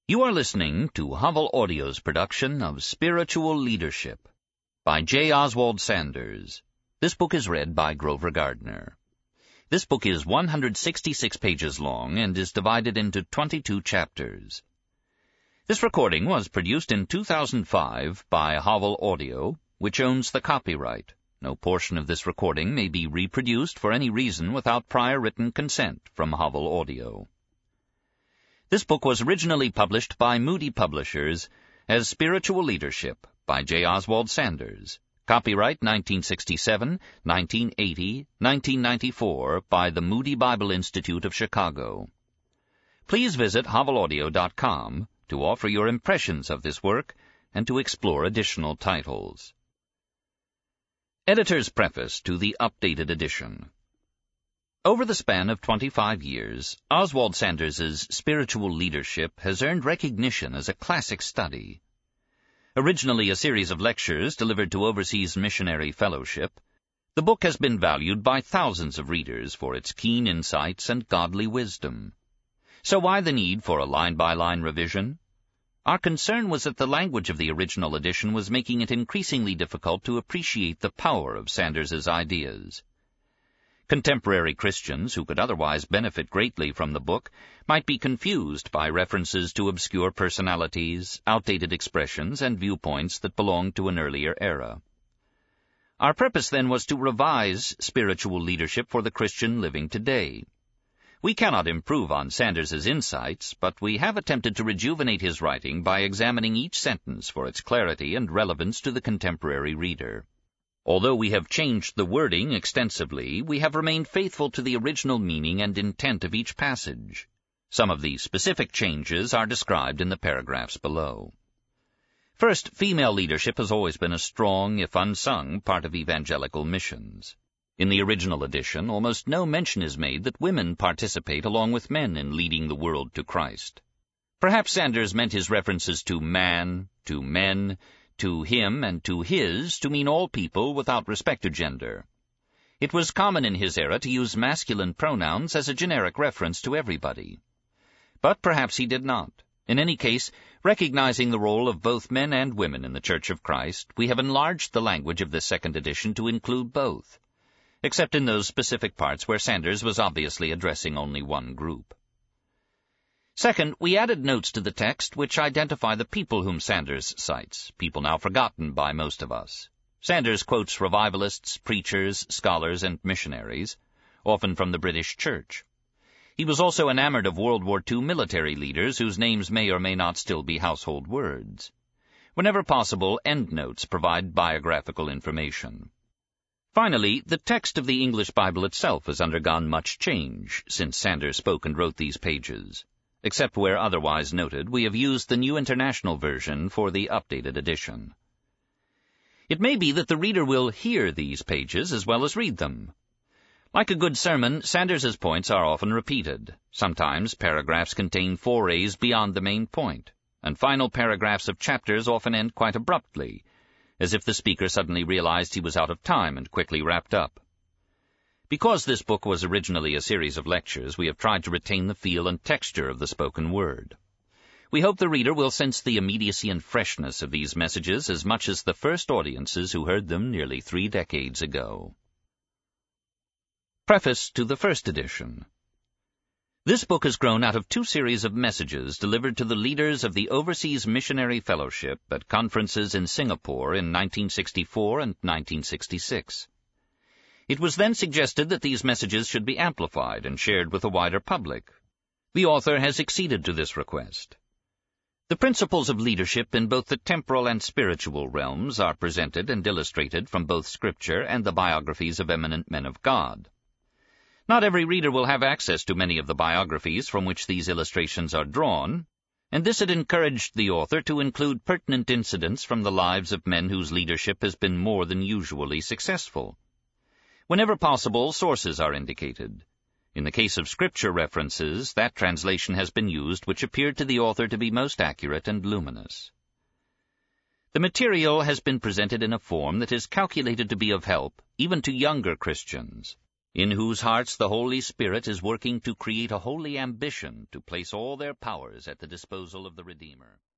You are listening to Havel Audio's production of Spiritual Leadership by J. Oswald Sanders. This book is read by Grover Gardner. This book is 166 pages long and is divided into 22 chapters. This recording was produced in 2005 by Havel Audio, which owns the copyright. No portion of this recording may be reproduced for any reason without prior written consent from Havel Audio. This book was originally published by Moody Publishers as Spiritual Leadership by J. Oswald Sanders. Copyright 1967, 1980, 1994 by the Moody Bible Institute of Chicago. Please visit havelaudio.com to offer your impressions of this work and to explore additional titles. Editor's Preface to the Updated Edition. Over the span of 25 years, Oswald Sanders's Spiritual Leadership has earned recognition as a classic study. Originally a series of lectures delivered to Overseas Missionary Fellowship, the book has been valued by thousands of readers for its keen insights and godly wisdom. So why the need for a line-by-line revision? Our concern was that the language of the original edition was making it increasingly difficult to appreciate the power of Sanders's ideas. Contemporary Christians who could otherwise benefit greatly from the book might be confused by references to obscure personalities, outdated expressions, and viewpoints that belonged to an earlier era. Our purpose then was to revise spiritual leadership for the Christian living today. We cannot improve on Sanders's insights, but we have attempted to rejuvenate his writing by examining each sentence for its clarity and relevance to the contemporary reader. Although we have changed the wording extensively, we have remained faithful to the original meaning and intent of each passage. Some of the specific changes are described in the paragraphs below. First, female leadership has always been a strong, if unsung, part of evangelical missions. In the original edition, almost no mention is made that women participate along with men in leading the world to Christ. Perhaps Sanders meant his references to man, to men, to him, and to his to mean all people without respect to gender. It was common in his era to use masculine pronouns as a generic reference to everybody. But perhaps he did not. In any case, recognizing the role of both men and women in the Church of Christ, we have enlarged the language of this second edition to include both, except in those specific parts where Sanders was obviously addressing only one group. Second, we added notes to the text which identify the people whom Sanders cites, people now forgotten by most of us. Sanders quotes revivalists, preachers, scholars, and missionaries, often from the British Church. He was also enamored of World War II military leaders whose names may or may not still be household words. Whenever possible, endnotes provide biographical information. Finally, the text of the English Bible itself has undergone much change since Sanders spoke and wrote these pages. Except where otherwise noted, we have used the New International Version for the updated edition. It may be that the reader will hear these pages as well as read them. Like a good sermon, Sanders's points are often repeated. Sometimes paragraphs contain forays beyond the main point, and final paragraphs of chapters often end quite abruptly, as if the speaker suddenly realized he was out of time and quickly wrapped up. Because this book was originally a series of lectures, we have tried to retain the feel and texture of the spoken word. We hope the reader will sense the immediacy and freshness of these messages as much as the first audiences who heard them nearly 3 decades ago. Preface to the first edition. This book has grown out of 2 series of messages delivered to the leaders of the Overseas Missionary Fellowship at conferences in Singapore in 1964 and 1966. It was then suggested that these messages should be amplified and shared with a wider public. The author has acceded to this request. The principles of leadership in both the temporal and spiritual realms are presented and illustrated from both Scripture and the biographies of eminent men of God. Not every reader will have access to many of the biographies from which these illustrations are drawn, and this had encouraged the author to include pertinent incidents from the lives of men whose leadership has been more than usually successful. Whenever possible, sources are indicated. In the case of Scripture references, that translation has been used which appeared to the author to be most accurate and luminous. The material has been presented in a form that is calculated to be of help, even to younger Christians. in whose hearts the Holy Spirit is working to create a holy ambition to place all their powers at the disposal of the Redeemer.